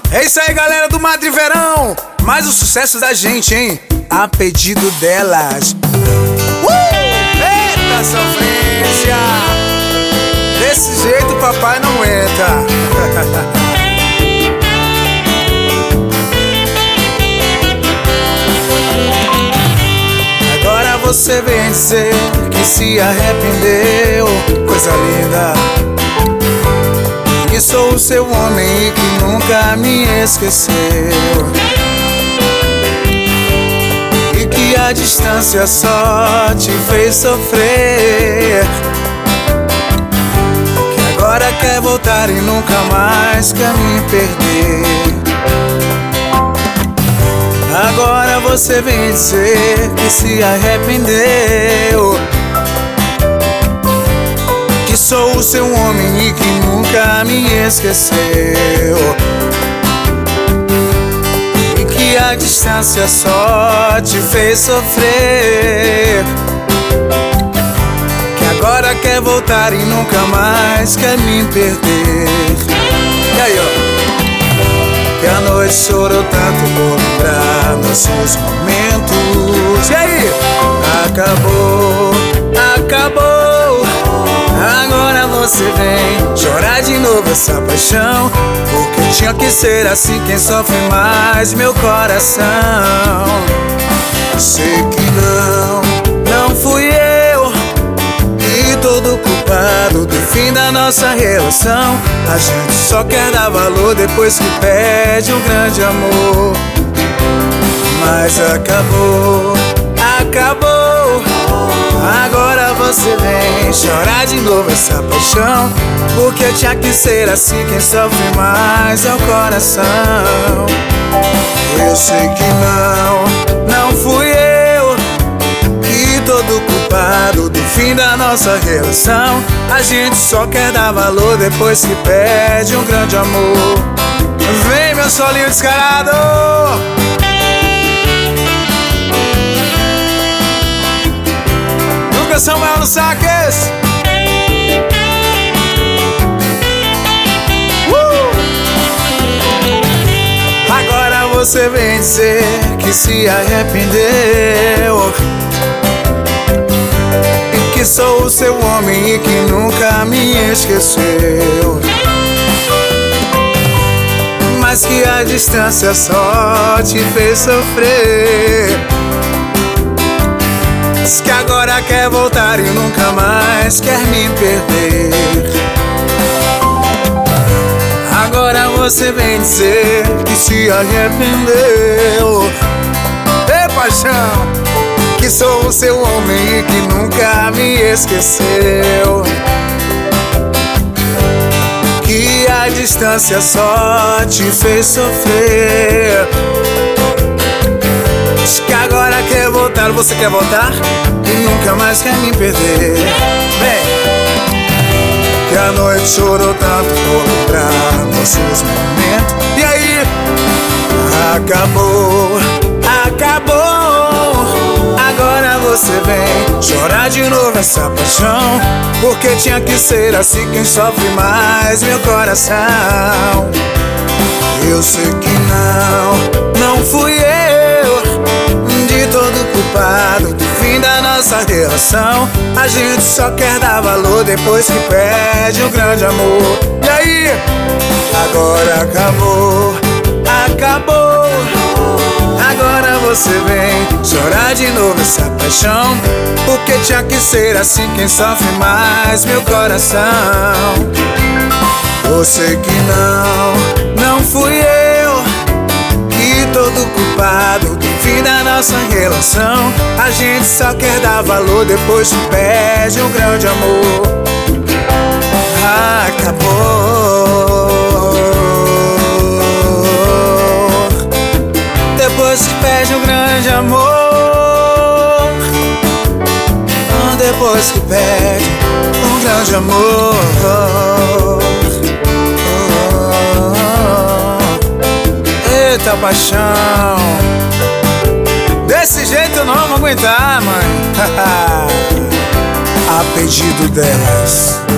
É isso aí, galera do Madre Verão. Mais o sucesso da gente, hein? A pedido delas. Eita sofrência! Desse jeito o papai não aguenta. Agora você vem dizer que se arrependeu. Coisa linda. Que sou o seu homem e que nunca me esqueceu. E que a distância só te fez sofrer. Que agora quer voltar e nunca mais quer me perder. Agora você vem dizer que se arrependeu. Que sou o seu homem e que nunca me esqueceu. E que a distância só te fez sofrer. Que agora quer voltar e nunca mais quer me perder. E aí, ó. Que a noite chorou tanto por lembrar nossos momentos. E aí? Acabou, acabou. Agora você vem chorar de novo essa paixão. Porque tinha que ser assim, quem sofre mais meu coração. Sei que não fui eu e todo culpado do fim da nossa relação. A gente só quer dar valor depois que perde um grande amor. Mas acabou, acabou. Agora você vem chorar de novo essa paixão. Porque tinha que ser assim, quem sofre mais é o coração. Eu sei que não fui eu e todo culpado do fim da nossa relação. A gente só quer dar valor depois que perde um grande amor. Vem meu solinho descarado. Samuel no Saques. Agora você vem dizer que se arrependeu. E que sou o seu homem e que nunca me esqueceu. Mas que a distância só te fez sofrer. Diz que agora quer voltar e nunca mais quer me perder. Agora você vem dizer que se arrependeu. Ei, paixão, que sou o seu homem e que nunca me esqueceu. Que a distância só te fez sofrer. Diz que agora quer voltar, você quer voltar e nunca mais quer me perder. Vem. Que a noite chorou tanto por lembrar nossos momentos. E aí? Acabou, acabou. Agora você vem chorar de novo essa paixão. Porque tinha que ser assim, quem sofre mais meu coração. Eu sei que não fui eu todo culpado do fim da nossa relação. A gente só quer dar valor depois que perde um grande amor. E aí? Agora acabou, acabou. Agora você vem chorar de novo essa paixão. Porque tinha que ser assim, quem sofre mais meu coração. Eu sei que não fui eu e todo culpado do fim da nossa relação. A gente só quer dar valor depois que perde um grande amor. Acabou. Depois que perde um grande amor. Depois que perde um grande amor. Eita paixão. Desse jeito eu não vou aguentar, mãe. A pedido delas.